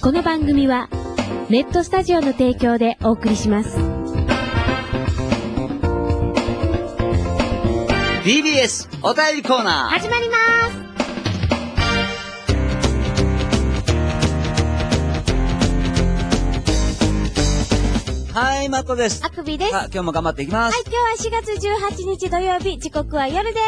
この番組はネットスタジオの提供でお送りします。 DBS お便りコーナー始まります。 はい、マットです。 あくびです。 今日も頑張っていきます。 はい、今日は4月18日土曜日、時刻は夜です。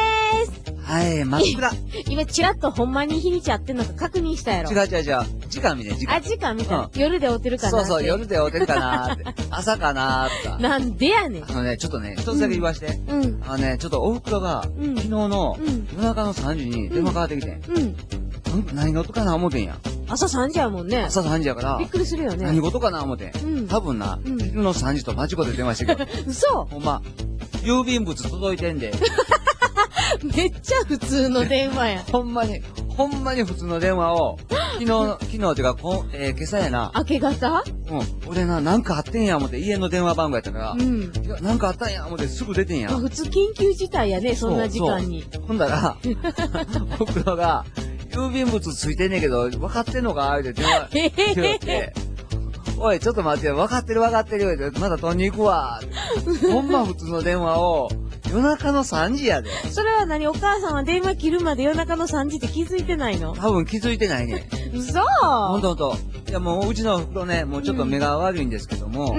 はい、真っ暗。 今チラッとほんまに日にち合ってんのか確認したやろ。 違う。時間見て、時間。 あ、時間見た。夜で会うてるかなって。 そう、夜で会うてるかなーって。朝かなーとか。 なんでやねん。 ちょっとね、一つだけ言わして。ちょっとお袋が、昨日の夜中の3時に電話かかってきて。何事かな思てんや。 朝3時やもんね。 朝3時やから。 びっくりするよね。 何事かな思て。多分な、昼の3時と間違って電話してくる。 嘘。 ほんま、郵便物届いてんで。 めっちゃ普通の電話や。 ほんまに普通の電話を、昨日っていうか、今朝やな。 明け方？ 俺なんかあってんや思って、家の電話番号やったから、なんかあったんや思ってすぐ出てんや。 普通緊急事態やね、そんな時間に。 ほんだら、僕らが、郵便物ついてんねんけど、分かってんのかって電話して、おい、ちょっと待ってよ、分かってるよって、まだ取りに行くわ。ほんま普通の電話を、夜中の3時やで。 それは何？お母さんは電話切るまで夜中の3時って気づいてないの？ 多分気づいてないね。 嘘？ ほんと。いやもううちのお袋ね、もうちょっと目が悪いんですけども、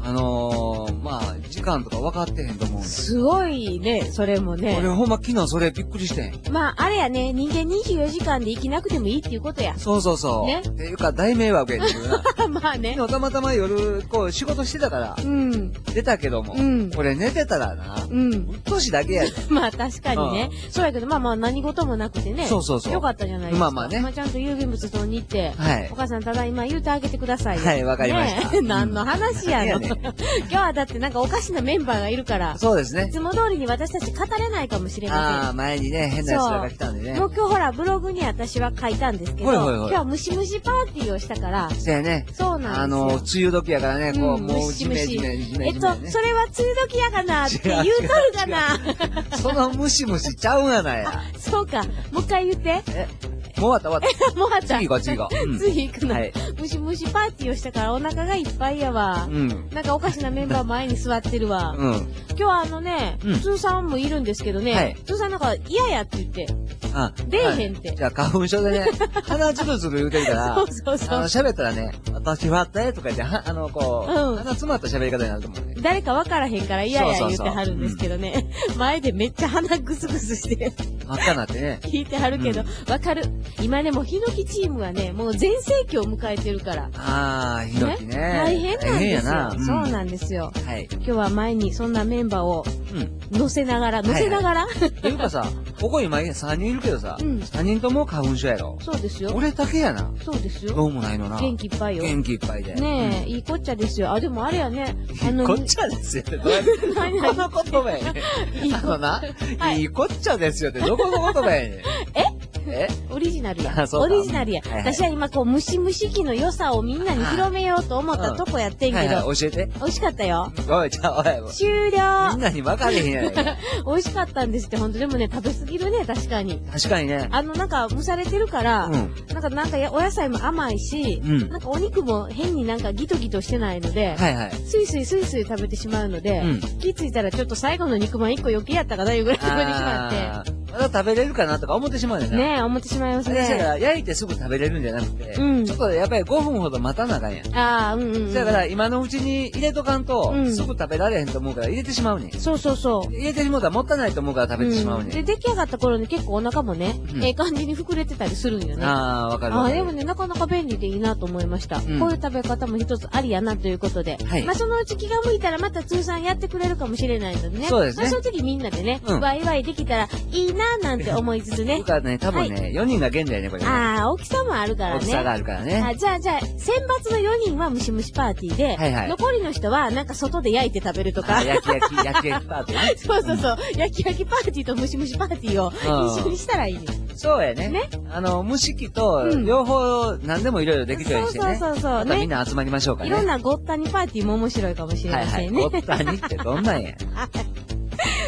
時間とか分かってへんと思うね。 すごいね、それもね。 俺ほんま昨日それびっくりしてん。 あれやね、人間24時間で生きなくてもいいっていうことや。 そう。 ね。 っていうか大迷惑やっていうな。 まあね。 昨日たまたま夜、仕事してたから、出たけども、これ寝てたらな、うっとしだけやで。 まあ確かにね。そうやけど、何事もなくてね。 そう。 よかったじゃないですか。 まあね。 ちゃんと郵便物取りに行って、お母さんただ今言うてあげてくださいよ。 はい、わかりました。 何の話やの。今日はだってなんかおかしなメンバーがいるから。 そうですね。 いつも通りに私たち語れないかもしれません。 前にね、変な奴らが来たんでね。 もう今日ほら、ブログに私は書いたんですけど、今日はムシムシパーティーをしたから。 そうやね。 そうなんですよ。 梅雨時やからね、もうジメジメ。 それは梅雨時やかなって言うとるかな。 そのムシムシちゃうんやないや。 そうか。もう一回言って。 もう終わった。 もう終わった。 次行こう。 次行くの。ムシムシパーティーをしたからお腹がいっぱいやわ。なんかおかしなメンバー前に座ってるわ。今日は通さんもいるんですけどね、通さんなんか嫌やって言って。出えへんって。 じゃあ花粉症でね、鼻ズルズル言うてるから、喋ったらね、私はってとか言って、鼻詰まった喋り方になると思うね。 誰か分からへんから嫌や言ってはるんですけどね。前でめっちゃ鼻グスグスして。 真っ赤なってね。 聞いてはるけど、わかる。今でもヒノキチームはね、もう全盛期を迎えてるから。 ヒノキね。 大変なんですよ。そうなんですよ。今日は前にそんなメンバーを乗せながらっていうかさ、ここ今3人いるけどさ、3人とも花粉症やろ。 そうですよ。 俺だけやな。 そうですよ。 どうもないのな。 元気いっぱいよ。 元気いっぱいで。 ねえ、いいこっちゃですよ。でもあれやね。 いいこっちゃですよってどうやって。この言葉やね。いいこっちゃですよってどこの言葉やねん。 オリジナルや。オリジナルや。私は今ムシムシ期の良さをみんなに広めようと思ったとこやってんけど。 教えて。 美味しかったよ。 おい、 終了。 みんなに分かれへんやないか。 美味しかったんですって、ほんと。でもね、食べ過ぎるね、確かに。 確かにね。 なんか蒸されてるから、なんかお野菜も甘いし、なんかお肉も変になんかギトギトしてないので、スイスイ食べてしまうので、気づいたらちょっと最後の肉まん1個余計やったかないうぐらい食べてしまって。 まだ食べれるかなとか思ってしまうねんな。 ねえ、思ってしまいますね。 だから焼いてすぐ食べれるんじゃなくて、ちょっとやっぱり5分ほど待たなあかんやん。だから今のうちに入れとかんと、すぐ食べられへんと思うから入れてしまうねん。 そう。 入れてしまうたらもったいないと思うから食べてしまうねん。 で、出来上がった頃に結構お腹もね、感じに膨れてたりするんよね。 わかる。 でもね、なかなか便利でいいなと思いました。こういう食べ方も一つありやなということで。そのうち気が向いたらまた通算やってくれるかもしれないのでね。 そうですね。 その時みんなでね、ワイワイできたらいいななんて思いつつね。 僕はね、多分ね、4人が限度やね、これ。 大きさもあるからね。 大きさがあるからね。 じゃあ、選抜の4人はムシムシパーティーで、残りの人はなんか外で焼いて食べるとか。 焼きパーティーね。 そう。焼きパーティーとムシムシパーティーを一緒にしたらいいね。 そうやね。蒸し器と、両方何でもいろいろできるようにしてね。 そう。 またみんな集まりましょうかね。 いろんなごったにパーティーも面白いかもしれませんね。 ごったにってどんなんや。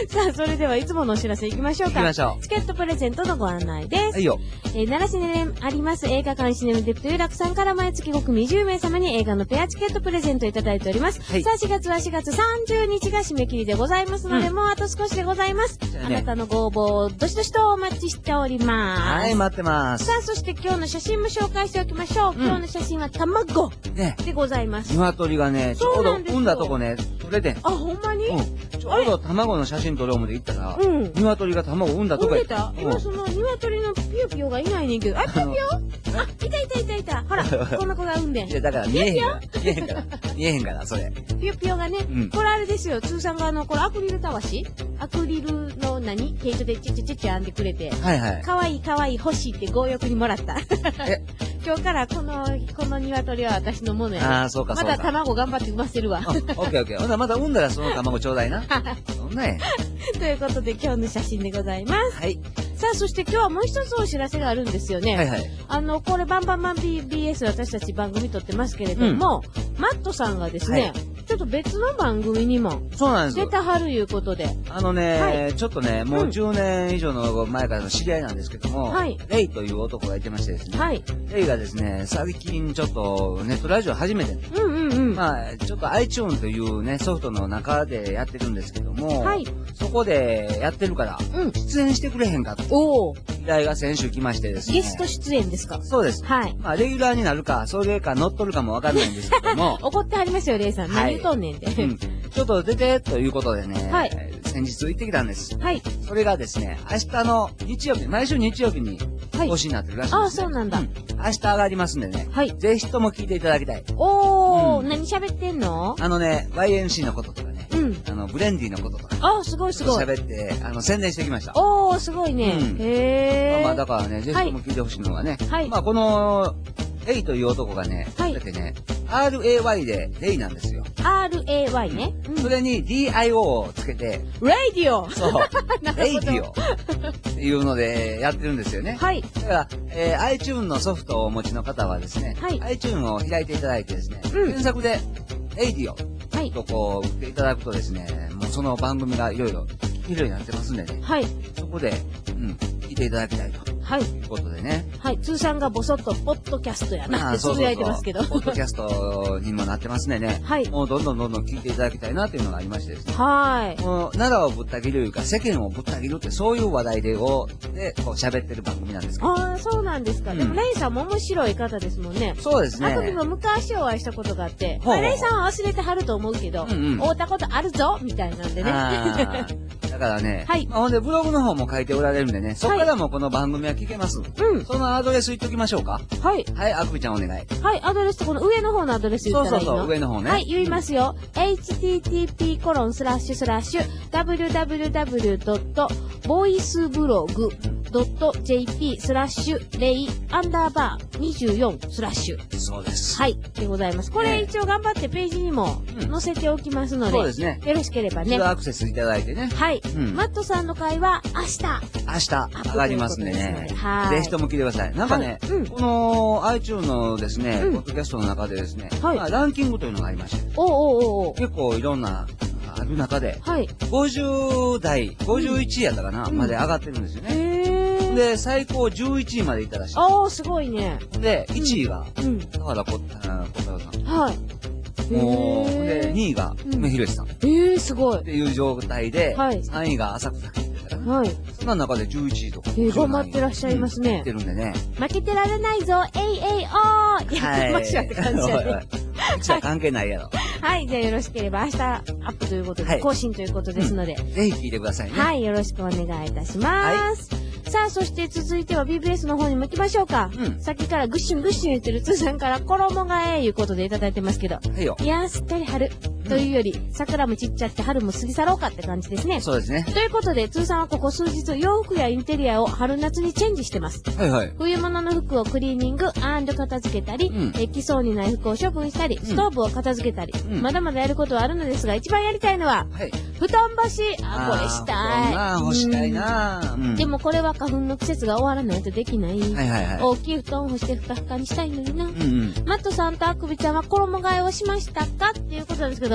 さあ、それではいつものお知らせ行きましょうか。 行きましょう。 チケットプレゼントのご案内です。 はいよ。 奈良市にあります映画館シネムデプト有楽さんから毎月5組10名様に映画のペアチケットプレゼントいただいております。はい、さあ、4月は4月30日が締め切りでございますので、もうあと少しでございます。あなたのご応募、どしどしとお待ちしております。 はい、待ってます。 さあ、そして今日の写真も紹介しておきましょう。今日の写真は卵でございます。 鶏がね、ちょうど産んだとこね、取れてん。 あ、ほんまに？ ちょうど卵の写真撮ろう思って行ったら、鶏が卵産んだとこやった。 今その鶏のピヨピヨがいないねんけど、あ、ピヨピヨ？あ、いた。ほら、この子が産んでん。 いや、だから見えへんから、それ。 ピヨピヨがね、これあれですよ、通さんがこれアクリルたわし？アクリルの毛糸でチッ編んでくれて、 はいはい。 かわいい欲しいって強欲にもらった。今日からこの鶏は私のものやね。 ああ、そうか。 また卵頑張って産ませるわ。 オッケー。ほんならまた産んだらその卵ちょうだいな。そんなや。 ということで今日の写真でございます。 はい。 さあ、そして今日はもう一つお知らせがあるんですよね。 はいはい。 これバンバン BS 私たち番組撮ってますけれども、マットさんがですね、ちょっと別の番組にも出たはるいうことで。 ちょっとね、もう10年以上の前からの知り合いなんですけども、レイという男がいてましてですね、レイがですね、最近ちょっとネットラジオ初めて、まあ、ちょっと iTunes というね、ソフトの中でやってるんですけども、そこでやってるから、出演してくれへんかと。依頼が先週来ましてですね。 ゲスト出演ですか？ そうです。はい。まあ、レギュラーになるか、それか乗っ取るかもわかんないんですけども。 怒ってはりますよ、レイさん。何言うとんねんって。 ちょっと出て、ということでね、先日行ってきたんです。はい。それがですね、明日の日曜日、毎週日曜日に更新になってるらしいです、ね。 ああ、そうなんだ。 明日上がりますんでね。はい。ぜひとも聞いていただきたい。 何喋ってんの ？YNC のこととかね。ブレンディのこととか。 あ、すごい。 喋って、宣伝してきました。 すごいね。へー。まあ、だからね、ぜひとも聞いてほしいのがね。はい。まあ、この、レイという男がね、だってね、RAY でレイなんですよ。 RAY ね。 それに DIO をつけて、 ラディオそう。レイディオっていうのでやってるんですよね。はい。だから、iTunes のソフトをお持ちの方はですね、iTunes を開いていただいてですね、検索で、レイディオとこう、打っていただくとですね、もうその番組がいろいろ聞けるようになってますんでね。はい。そこで、聞いていただきたいと。はい。ということでね。 はい。通さんがぼそっと、ポッドキャストやなってつぶやいてますけど。 ポッドキャストにもなってますんでね。はい。もうどんどん聞いていただきたいなっていうのがありましてですね。はい。もう、奈良をぶった切るというか、世間をぶった切るってそういう話題でこう喋ってる番組なんですけど。 ああ、そうなんですか。でも、レイさんも面白い方ですもんね。 そうですね。 あとにも昔お会いしたことがあって、レイさんは忘れてはると思うけど、会ったことあるぞみたいなんでね。 だからね。はい。ほんで、ブログの方も書いておられるんでね、そこからもこの番組は聞けます。そのアドレス言っときましょうか。はい。はい、あくびちゃんお願い。 はい、アドレスとこの上の方のアドレス言ったらいいの？ そう、上の方ね。 はい、言いますよ。http://www.voiceblogs.jp/lay_24/ そうです。 はい、でございます。これ一応頑張ってページにも載せておきますので、そうですね。よろしければね。 アクセスいただいてね。 はい。マットさんの会は明日上がりますんでね。はい。ぜひとも聞いてください。なんかね、この iTunes のですね、ポッドキャストの中でですね、ランキングというのがありまして、結構いろんな、ある中で、50代、51位やったかな、まで上がってるんですよね。で、最高11位までいったらしい。 すごいね。 で、1位が、田原小太郎さん。はい。もう、で、2位が、梅広さん。 すごい。 っていう状態で、3位が浅草キッドだから。はい。その中で11位とか。 頑張ってらっしゃいますね。 ってるんでね。 負けてられないぞ、やってましょうって感じだね。 うちは関係ないやろ。 はい。じゃあよろしければ明日アップということで、更新ということですので。 ぜひ聞いてくださいね。 はい。よろしくお願いいたします。さあ、そして続いては BBS の方にも行きましょうか。さっきからグッシュン言ってる通さんから衣替えいうことでいただいてますけど。いやー、すっかり春。というより、桜も散っちゃって春も過ぎ去ろうかって感じですね。 そうですね。 ということで、通さんはここ数日、洋服やインテリアを春夏にチェンジしてます。はいはい。冬物の服をクリーニング&片付けたり、着そうにない服を処分したり、ストーブを片付けたり、まだまだやることはあるのですが、一番やりたいのは、布団干し。これしたい。 干したいな。 でもこれは花粉の季節が終わらないとできない。大きい布団を干してふかふかにしたいのにな。マットさんとあくびちゃんは衣替えをしましたかっていうことなんですけど、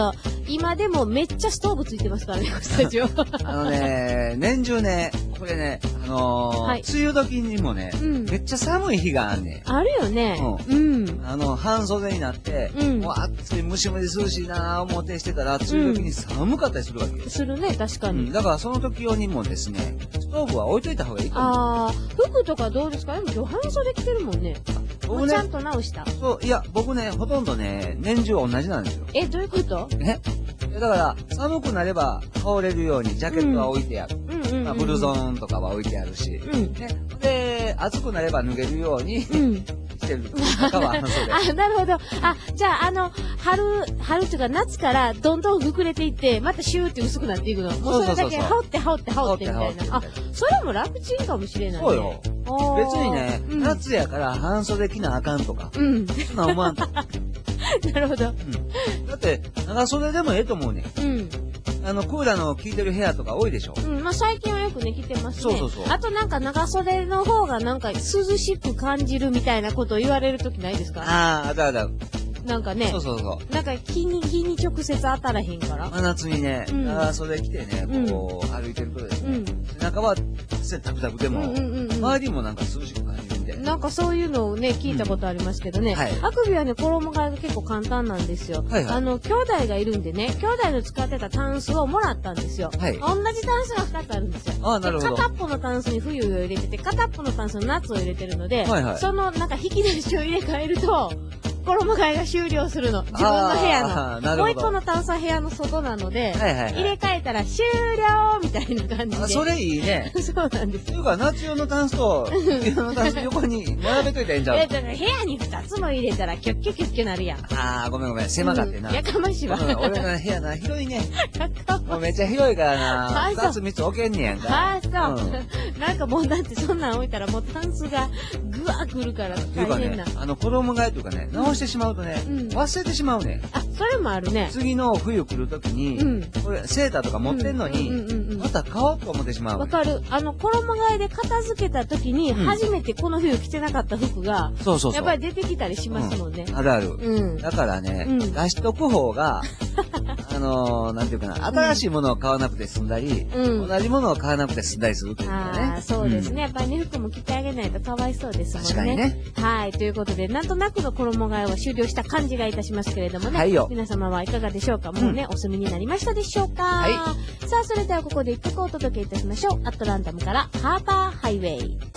今でもめっちゃストーブついてますからね、スタジオ。 年中ね、これね、梅雨時にもね、めっちゃ寒い日があんねん。 あるよね。 半袖になって、もう暑い、ムシムシ涼しいなぁ思ってしてたら、梅雨時に寒かったりするわけ。 するね、確かに。 だからその時用にもですね、ストーブは置いといた方がいいと思う。 服とかどうですか？でも今日半袖着てるもんね。僕ちゃんと直した。 そう、いや、僕ね、ほとんどね、年中同じなんですよ。 どういうこと？ だから、寒くなれば羽織れるようにジャケットは置いてある。ブルゾンとかは置いてあるし。で、暑くなれば脱げるように、してる。中は半袖。 なるほど。じゃあ、春っていうか夏からどんどん膨れていって、またシューって薄くなっていくの。もうそれだけ羽織ってみたいな。それも楽ちんかもしれないね。 そうよ。別にね、夏やから半袖着なあかんとか。そんな思わんと。 なるほど。だって、長袖でもええと思うね。クーラーの効いてる部屋とか多いでしょ。 最近はよくね、着てますね。 そう。 あとなんか長袖の方がなんか涼しく感じるみたいなことを言われるときないですか？ ある。 なんかね。 そう。 なんか日に直接当たらへんから。 真夏にね、長袖着てね、こう、歩いてるとですね、背中はタクタクでも、周りもなんか涼しく感じるんで。 なんかそういうのをね、聞いたことありますけどね。あくびはね、衣替えが結構簡単なんですよ。兄弟がいるんでね、兄弟の使ってたタンスをもらったんですよ。同じタンスが2つあるんですよ。 なるほど。 片っぽのタンスに冬を入れてて、片っぽのタンスに夏を入れてるので、そのなんか引き出しを入れ替えると、衣替えが終了するの。自分の部屋の。もう一個のタンスは部屋の外なので、入れ替えたら終了みたいな感じで。 それいいね。 そうなんです。 というか、夏用のタンスと、冬用のタンス横に並べといたらいいんじゃん。 だから部屋に2つも入れたらキュッキュキュッキュなるやん。 ごめん。狭かってな。 やかましいわ。 俺の部屋な、広いね。もうめっちゃ広いからな。2つ3つ置けんねやんか。 そう。なんかもうだってそんなん置いたらもうタンスがぐわーくるから大変な。 衣替えとかね、直してしまうとね、忘れてしまうね。 それもあるね。 次の冬来るときに、これセーターとか持ってんのに、また買おうと思ってしまう。 わかる。衣替えで片付けたときに、初めてこの冬着てなかった服が、やっぱり出てきたりしますもんね。 あるある。だからね、出しとく方が、なんていうかな、新しいものを買わなくて済んだり、同じものを買わなくて済んだりするっていうかね。 そうですね。やっぱりね、服も着てあげないとかわいそうですもんね。 確かにね。 はい。ということで、なんとなくの衣替えは終了した感じがいたしますけれどもね。皆様はいかがでしょうか？もうね、お済みになりましたでしょうか？さあ、それではここで一曲お届けいたしましょう。アトランタムからハーバーハイウェイ。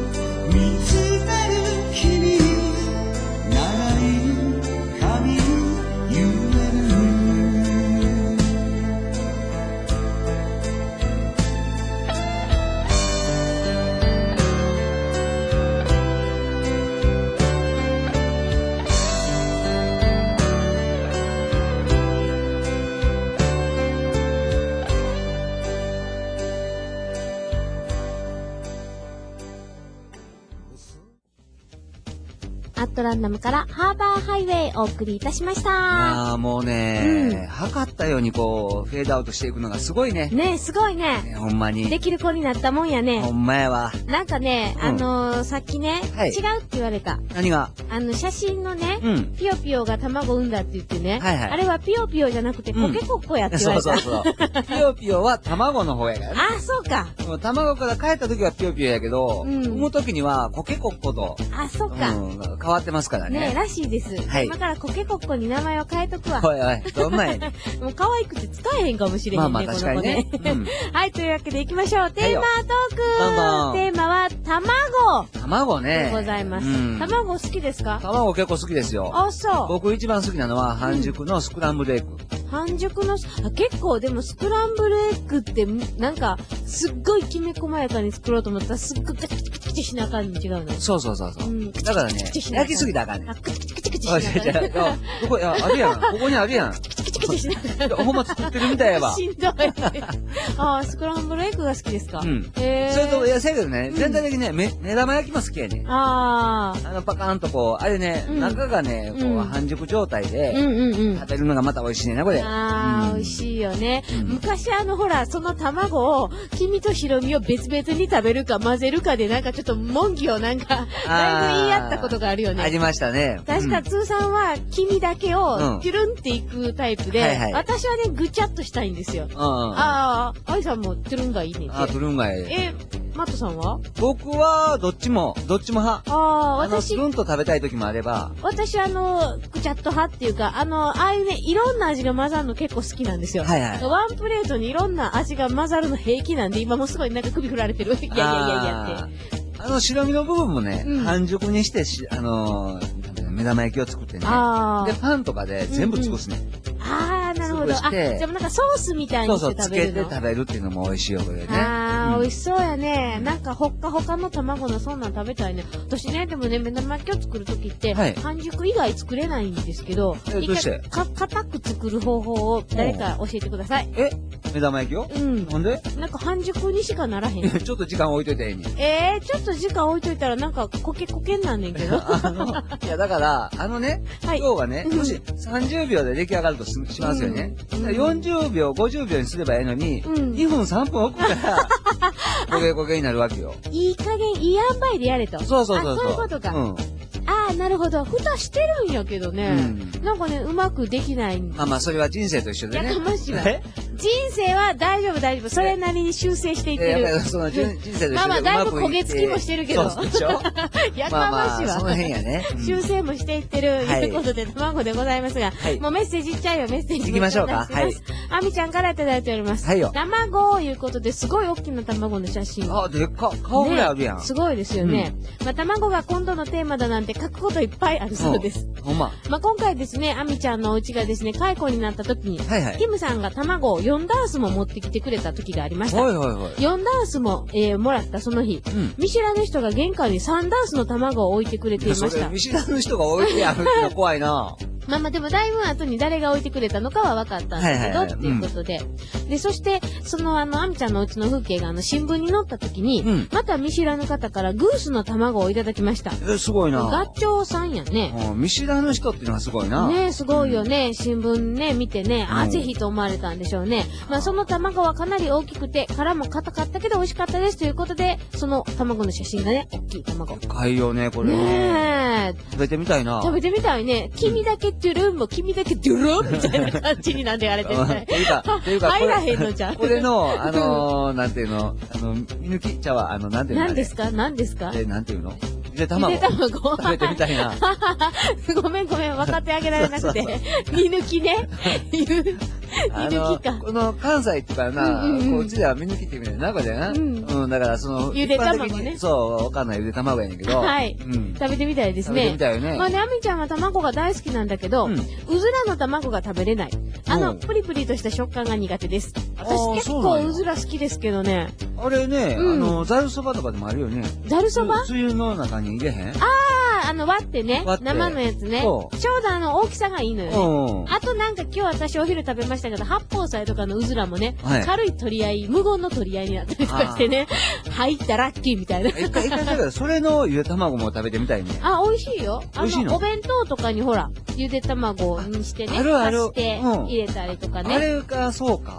見つめる君長い髪アットランダムからハーバーハイウェイお送りいたしました。 ああ、もうね、測ったようにこう、フェードアウトしていくのがすごいね。 ね、すごいね。 ほんまに。 できる子になったもんやね。 ほんまやわ。 なんかね、さっきね、違うって言われた。 何が？ 写真のね、ピヨピヨが卵産んだって言ってね、あれはピヨピヨじゃなくてコケコッコやって言われた。 そう。ピヨピヨは卵の方やからね。 あ、そうか。 卵から帰った時はピヨピヨやけど、産む時にはコケコッコと。 あ、そうか。 変わってますからね。 ね、らしいです。今からコケコッコに名前を変えとくわ。 おいおい、どんなんやねもう可愛くて使えへんかもしれへんね。 まあ確かにね。 はい、というわけで行きましょう。テーマトーク。テーマは卵。 卵ね。 でございます。卵好きですか？ 卵結構好きですよ。 あ、そう。 僕一番好きなのは半熟のスクランブルエッグ。 半熟の、結構でもスクランブルエッグってなんかすっごいきめ細やかに作ろうと思ったらすっごいカチカチカチカチしなあかんに違うの。 そう。だからね、焼きすぎたらあかんねん。 カチカチカチしなあかん。 ここ、あるやん。ここにあるやん。 しなあかん。 ほんま作ってるみたいやわ。 しんどい。ああ、スクランブルエッグが好きですか？それと、いや、せやけどね、全体的にね、目玉焼きも好きやね。パカーンとこう、あれね、中がね、こう、半熟状態で、食べるのがまた美味しいねんな、これ。 美味しいよね。昔ほら、その卵を、黄身と白身を別々に食べるか混ぜるかで、なんかちょっと文句をなんか、だいぶ言い合ったことがあるよね。 ありましたね。 確か、通さんは、黄身だけを、ピュルンっていくタイプで、私はね、ぐちゃっとしたいんですよ。愛さんもトゥルンがいいねんて。 トゥルンがいい。 マットさんは？ 僕は、どっちも派。 私。 トゥルンと食べたい時もあれば。 私ぐちゃっと派っていうか、ああいうね、いろんな味が混ざるの結構好きなんですよ。ワンプレートにいろんな味が混ざるの平気なんで、今もすごいなんか首振られてる。いやって。 白身の部分もね、半熟にして、目玉焼きを作ってね。で、パンとかで全部潰すね。 なるほど。じゃあなんかソースみたいにして食べるの。 つけて食べるっていうのも美味しいよ、これね。 美味しそうやね。なんかほっかほかの卵のそんなん食べたいね。私ね、でもね、目玉焼きを作るときって、半熟以外作れないんですけど、 どうして？ 硬く作る方法を誰か教えてください。 目玉焼きを？なんで？ なんか半熟にしかならへん。 ちょっと時間置いといたらええねん。 ちょっと時間置いといたらなんかコケんなんねんけど。 いや、だから、今日はね、もし30秒で出来上がるとしますよね。40秒、50秒にすればいいのに、2分、3分置くから、焦げになるわけよ。 いい加減、いい塩梅でやれと。 そう。 そういうことか。なるほど。蓋してるんやけどね。なんかね、うまくできない。 まあ、それは人生と一緒でね。 やかましいわ。人生は大丈夫。それなりに修正していってる。 人生と一緒で。 だいぶ焦げ付きもしてるけど。 そうでしょ？ やかましいわ。 その辺やね。 修正もしていってる。ということで、卵でございますが、もうメッセージいっちゃうよ、メッセージ。 行きましょうか。 あみちゃんからいただいております。卵いうことで、すごい大きな卵の写真。 でっか。顔ぐらいあるやん。 すごいですよね。卵が今度のテーマだなんて書くこといっぱいあるそうです。 ほんま。 今回ですね、あみちゃんのお家がですね、解雇になった時に、キムさんが卵を4ダースも持ってきてくれた時がありました。4ダースも、もらったその日、見知らぬ人が玄関に3ダースの卵を置いてくれていました。 見知らぬ人が置いてあるってのは怖いな。 でもだいぶ後に誰が置いてくれたのかは分かったんだけど、っていうことで。で、そして、あみちゃんのうちの風景が新聞に載った時に、また見知らぬ方からグースの卵をいただきました。 すごいな。 ガチョウさんやね。 見知らぬ人っていうのはすごいな。 ね、すごいよね。新聞ね、見てね、ぜひと思われたんでしょうね。その卵はかなり大きくて、殻も硬かったけど美味しかったですということで、その卵の写真がね、大きい卵。 高いよね、これ。 ね食べてみたいな。 食べてみたいね。君だけトゥルンも君だけトゥルンみたいな感じになんでやれてみたい。 っていうか、 入らへんのじゃん。 これの、なんていうの、見抜き茶は、なんていうの。 何ですかなんですかなんていうのゆで卵。食べてみたいな。 ごめん、分かってあげられなくて。見抜きね。見抜きか。 この関西ってからな、こっちでは見抜きって言うねんな、これな。だからゆで卵ね。 そう、わかんないゆで卵やねんけど。 食べてみたいですね。 食べてみたいよね。 あみちゃんは卵が大好きなんだけど、うずらの卵が食べれない。プリプリとした食感が苦手です。私結構うずら好きですけどね。 あれね、ざるそばとかでもあるよね。 ざるそば？ つゆの中に入れへん？ 割ってね、生のやつね。ちょうど大きさがいいのよね。あとなんか今日私お昼食べましたけど、八宝菜とかのうずらもね、軽い取り合い、無言の取り合いになったりとかしてね、入ったラッキーみたいな。 一回だけど、それのゆで卵も食べてみたいね。 美味しいよ。美味しいの？お弁当とかにほら、ゆで卵にしてね、足して入れたりとかね。 あれがそうか。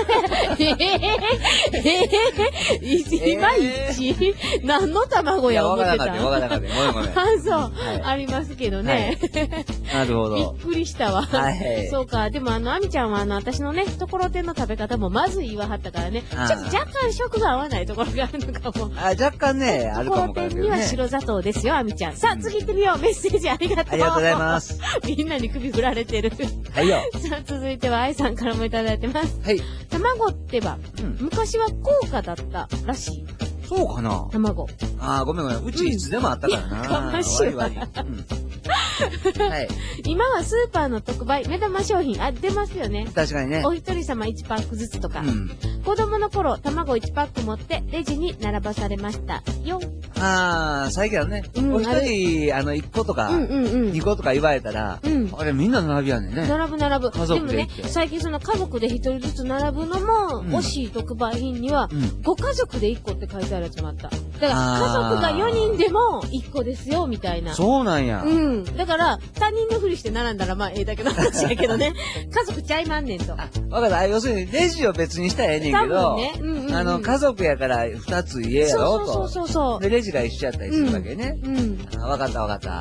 いまいち何の卵や思ってた？ わからなかった。ごめん。 そう、ありますけどね。 なるほど。 びっくりしたわ。そうか、でもあみちゃんは私のね、ところてんの食べ方もまず言わはったからね、ちょっと若干食が合わないところがあるのかも。 若干ね、あるかも。 ところてんには白砂糖ですよ、あみちゃん。さあ、次行ってみよう。メッセージありがとう。 ありがとうございます。 みんなに首振られてる。 はいよ。 さあ、続いては愛さんからもいただいてます。 はい。 卵ってば、昔は高価だったらしい。 そうかな？ 卵。 ごめん。うちいつでもあったからな。 かましいわ。はい。今はスーパーの特売、目玉商品、出ますよね。 確かにね。 お一人様1パックずつとか。子供の頃、卵1パック持ってレジに並ばされましたよ。 最近はね、お一人、1個とか、2個とか言われたら、あれみんな並びやねんね。 並ぶ。 家族で。 でもね、最近その家族で1人ずつ並ぶのも、惜しい特売品には、ご家族で1個って書いてあるやつもあった。だから、家族が4人でも1個ですよ、みたいな。 そうなんや。 だから、他人のふりして並んだらだけの話やけどね。家族ちゃいまんねんと。 わかった。要するに、レジを別にしたらええねんけど、家族やから2つ家やろと。 そう。 で、レジが一緒やったりするわけね。わかった。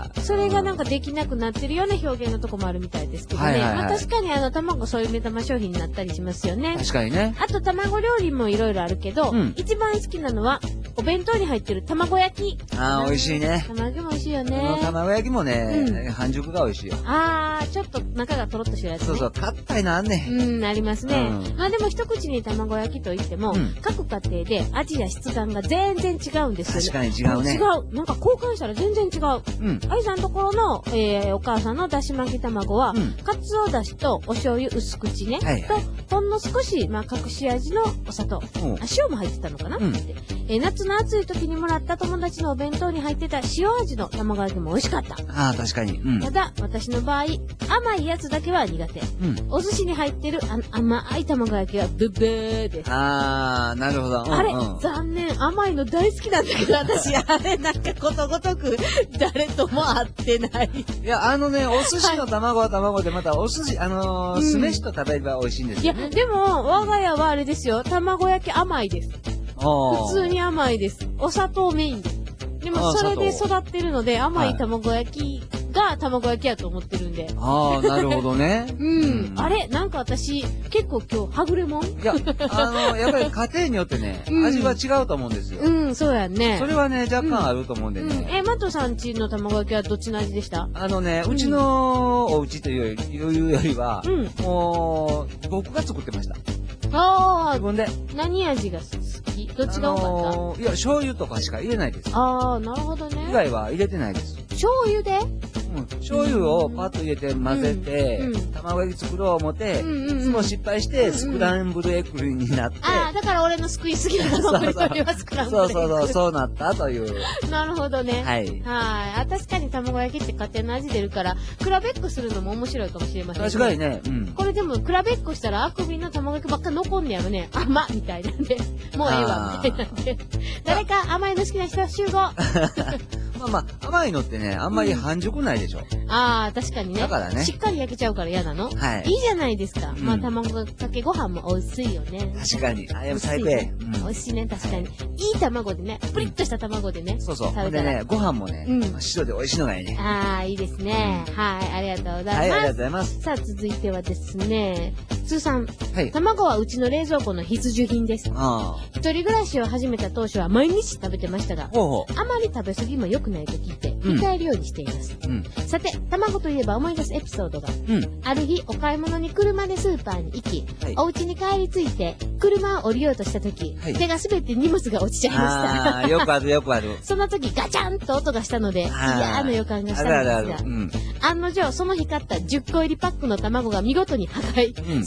それがなんかできなくなってるような表現のとこもあるみたいですけどね。確かに卵そういう目玉商品になったりしますよね。 確かにね。 あと卵料理もいろいろあるけど、一番好きなのは、お弁当に入ってる卵焼き。 美味しいね。 卵焼きも美味しいよね。 卵焼きもね、半熟が美味しいよ。 ちょっと中がとろっとしてるやつね。 そう、硬いのあんねん。ありますね。でも一口に卵焼きといっても、各家庭で味や質感が全然違うんですよね。 確かに違うね。 違う。なんか交換したら全然違う。愛さんのところの、お母さんのだし巻き卵は、かつおだしとお醤油薄口ね。と、ほんの少し、隠し味のお砂糖。塩も入ってたのかな、夏の暑い時にもらった友達のお弁当に入ってた塩味の卵焼きも美味しかった。 確かに。 ただ、私の場合、甘いやつだけは苦手。お寿司に入ってる甘い卵焼きはブッブーです。 なるほど。 あれ、残念。甘いの大好きなんだけど、私、あれ、なんかことごとく誰とも会ってない。 いや、お寿司の卵は卵でまた、お寿司、酢飯と食べれば美味しいんですよ、ね。 いや、でも、我が家はあれですよ。卵焼き甘いです。普通に甘いです。お砂糖メインです。でも、それで育ってるので、甘い卵焼きが卵焼きやと思ってるんで。 なるほどね。 あれなんか私、結構今日、はぐれもん？いや、やっぱり家庭によってね、味は違うと思うんですよ。 そうやんね。 それはね、若干あると思うんでね。 マトさんちの卵焼きはどっちの味でした？ うちのお家というよりは、もう、僕が作ってました。自分で。 何味が好き？どっちが多かった？ いや、醤油とかしか入れないです。 なるほどね。 以外は入れてないです。 醤油で？ 醤油をパッと入れて混ぜて、卵焼き作ろう思って、いつも失敗して、スクランブルエッグになって。 だから俺の救いすぎる卵よりはスクランブルエッグ。 そうなったという。 なるほどね。 はい。 確かに卵焼きって家庭の味出るから、比べっこするのも面白いかもしれませんね。 確かにね。 これでも、比べっこしたら、あくびの卵焼きばっか残んねやろね。甘みたいなんで。もうええわ、みたいなんで。誰か甘いの好きな人集合。 甘いのってね、あんまり半熟ないでしょ。 確かにね。 だからね。 しっかり焼けちゃうから嫌なの？はい。いいじゃないですか。卵かけご飯も美味しいよね。 確かに。最高や。 美味しいね、確かに。いい卵でね、プリッとした卵でね。 そう。でね、ご飯もね、白で美味しいのがいいね。 いいですね。はい、ありがとうございます。 はい、ありがとうございます。 さあ、続いてはですね、通算。はい。卵はうちの冷蔵庫の必需品です。一人暮らしを始めた当初は毎日食べてましたが、あまり食べ過ぎも良くないと聞いて、控えるようにしています。さて、卵といえば思い出すエピソードが、ある日お買い物に車でスーパーに行き、お家に帰り着いて、車を降りようとした時、手が滑って荷物が落ちちゃいました。 よくある。 その時ガチャンと音がしたので、嫌な予感がしたんですが、案の定その日買った10個入りパックの卵が見事に破壊。そ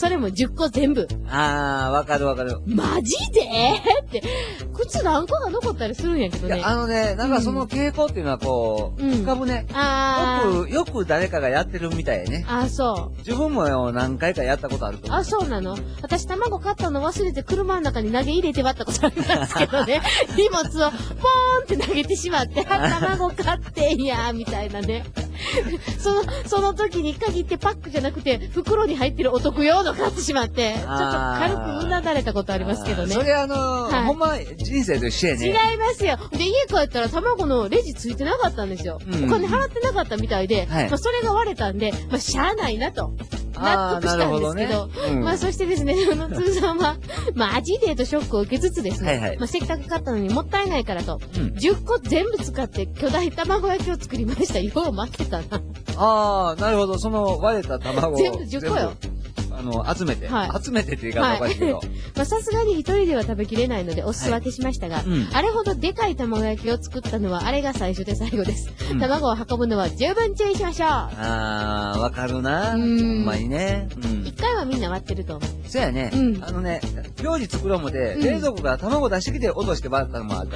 それも10個全部。 わかるわかる。 マジでって、靴何個か残ったりするんやけどね。 いや、なんかその傾向っていうのはこう、浮かぶね。よく誰かがやってるみたいやね。 そう。 自分も何回かやったことあると思う。 そうなの？私卵買ったの忘れて車の中に投げ入れて割ったことありますけどね。荷物をポーンって投げてしまって、卵買ってんや、みたいなね。その時に限ってパックじゃなくて、袋に入ってるお得用の買ってしまって、ちょっと軽くうなだれたことありますけどね。 それほんま人生と一緒やね。 違いますよ。で、家帰ったら卵のレジついてなかったんですよ。お金払ってなかったみたいで、それが割れたんで、しゃあないなと。納得したんですけど、そしてですね、通さんは、マジでとショックを受けつつですね、せっかく買ったのにもったいないからと、10個全部使って巨大卵焼きを作りました。よう負けたな。 なるほど。その割れた卵を。 全部10個よ。 集めて。集めてって言い方おかしいけど。 さすがに一人では食べきれないのでお裾分けしましたが、あれほどでかい卵焼きを作ったのはあれが最初で最後です。卵を運ぶのは十分注意しましょう。 わかるな。ほんまにね。 一回はみんな割ってると思う。 そうやね。料理作ろうもで、冷蔵庫から卵出してきて落として割ったのもあるから。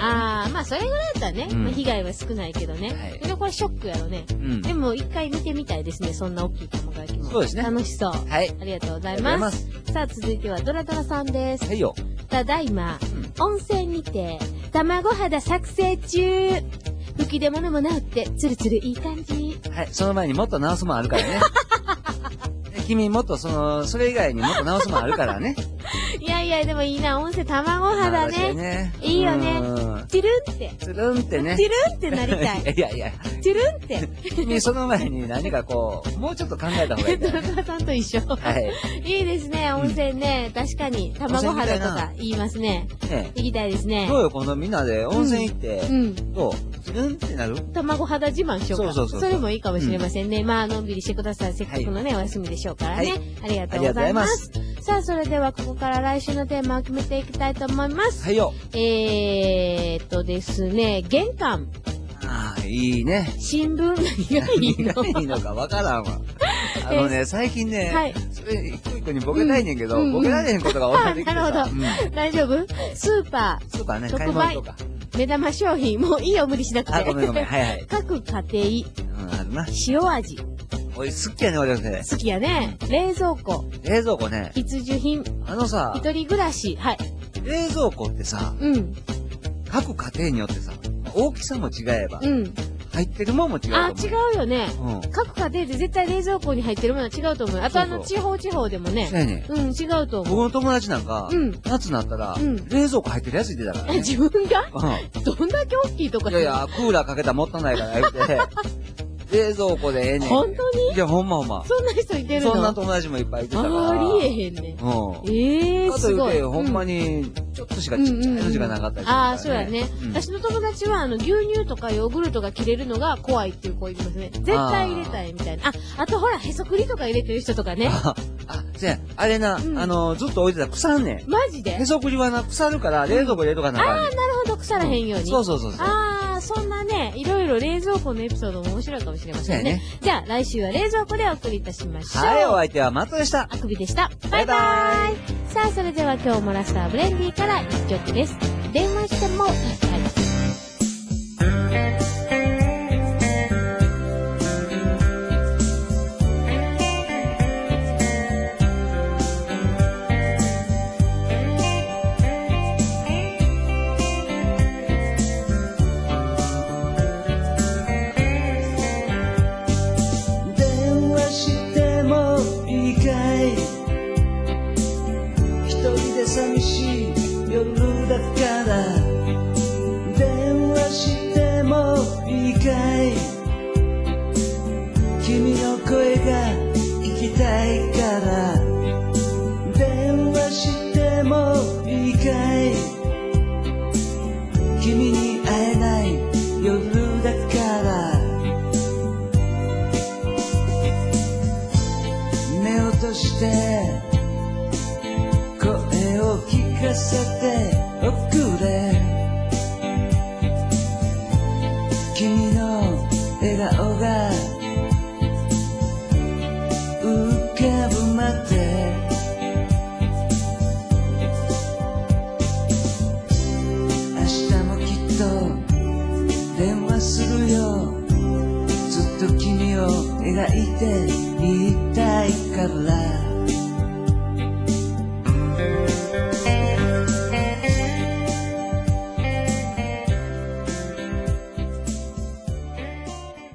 それぐらいだったらね、被害は少ないけどね。でもこれショックやろね。でも一回見てみたいですね、そんな大きい卵焼きも。 そうですね。 楽しそう。 はい。 ありがとうございます。さあ、続いてはドラドラさんです。 はいよ。 ただいま、温泉にて、卵肌作成中。吹き出物も治って、ツルツルいい感じ。 はい、その前にもっと直すもんあるからね。君もっとそれ以外にもっと直すもんあるからね。 いやいや、でもいいな、温泉卵肌ね。いいよね。チルンって。 チルンってね。 チルンってなりたい。 いやいや。 チルンって。 君その前に何かこう、もうちょっと考えた方がいい。 ドラドラさんと一緒。はい。いいですね、温泉ね。確かに、卵肌とか言いますね。行きたいですね。 どうよ、今度みんなで温泉行って。どう？チルンってなる？ 卵肌自慢しようか。そう。それもいいかもしれませんね。のんびりしてください。せっかくのね、お休みでしょうからね。ありがとうございます。さあ、それではここから来週のテーマを決めていきたいと思います。 はいよ。 ですね、玄関。 いいね。 新聞何がいいの？ 何がいいのかわからんわ。最近ね、それ一個一個にボケたいねんけど、ボケられへんことが多いできてさ。 なるほど。大丈夫？スーパーね、買い物とか。 目玉商品、もういいよ、無理しなくて。 ごめん。はい。 各家庭。 あるな。 塩味。 おい、好きやね、俺ね。 好きやね。冷蔵庫ね。必需品。 さ、 一人暮らし。はい。 冷蔵庫ってさ、各家庭によってさ、大きさも違えば、入ってるもんも違うと思う。 違うよね。各家庭で絶対冷蔵庫に入ってるものは違うと思う。あと地方でもね。 そうやね。 違うと思う。 僕の友達なんか、夏になったら、冷蔵庫入ってるやついてたからね。 自分がどんだけ大きいとか。 いや、クーラーかけたらもったいないから言って、冷蔵庫でええねん。 本当に？ いや、ほんま。 そんな人いてるの？ そんな友達もいっぱいいてたから。 ありえへんね。すごい。 ほんまに、ちょっとしかちっちゃいのしかなかったり。 そうやね。私の友達は、牛乳とかヨーグルトが切れるのが怖いっていう子いますね。絶対入れたいみたいな。あとほら、へそくりとか入れてる人とかね。 せや、あれな、ずっと置いてたら腐んねん。 マジで？ へそくりはな、腐るから、冷蔵庫入れとかな。 なるほど、腐らへんように。 そう。 そんなね、いろいろ冷蔵庫のエピソードも面白いかもしれませんね。じゃあ、来週は冷蔵庫でお送りいたしましょう。 はい、お相手はマットでした。 あくびでした。バイバイ。さあ、それでは今日もラスターブレンディから一曲です。電話してもいいかい。 寂しい夜だから電話してもいいかい君の声が聞きたいから電話してもいいかい君に会えない夜だから目を閉じて聞かせておくれ君の笑顔が浮かぶまでを描いてみたいから